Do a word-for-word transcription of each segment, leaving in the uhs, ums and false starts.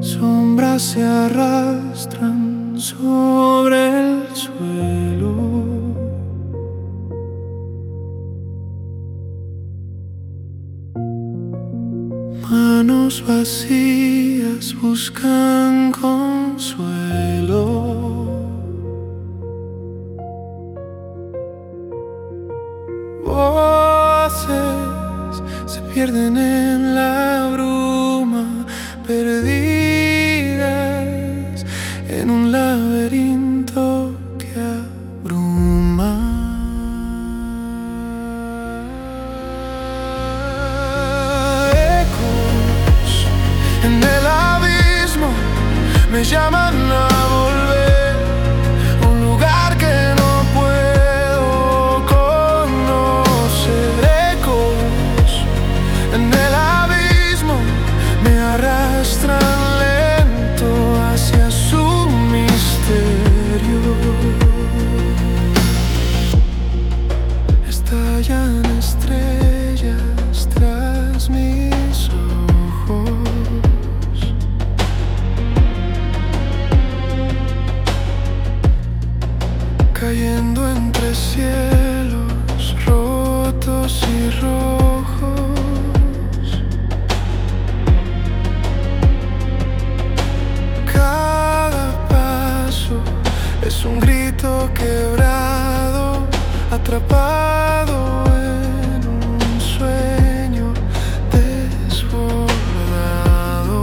sombras se arrastran sobre el suelo. Manos vacías buscan consuelo. Voces se pierden en la bruma, perdidas en un laberinto que abruma. Ecos en el abismo me llaman a volver a un lugar que no puedo conocer. Ecos en el abismo me arrastran lento hacia su misterio. Estallan estrellas tras mis ojos. Cayendo entre cielos rotos y rojos. Cada paso es un grito quebrado, atrapado en un sueño desbordado.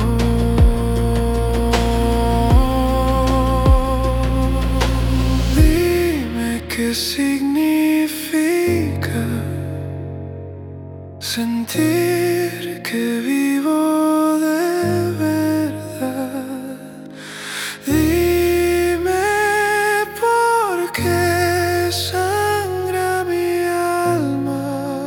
Dime qué significa sentir que vivo de verdad. Dime por qué sangra mi alma.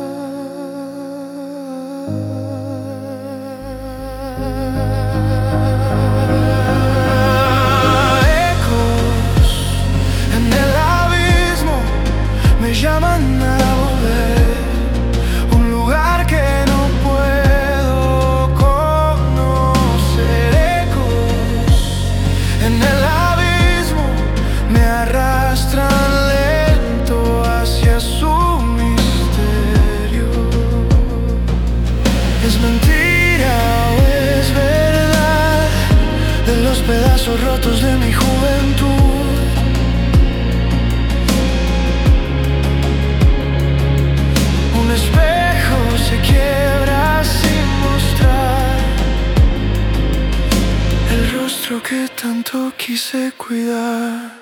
Ecos en el abismo me llaman a volver a un lugar que no puedo conocer. Ecos en el abismo me arrastran lento hacia su misterio. ¿Es mentira o es verdad de los pedazos rotos de mi juventud? Un espejo se quiebra sin mostrar el rostro que tanto quise cuidar.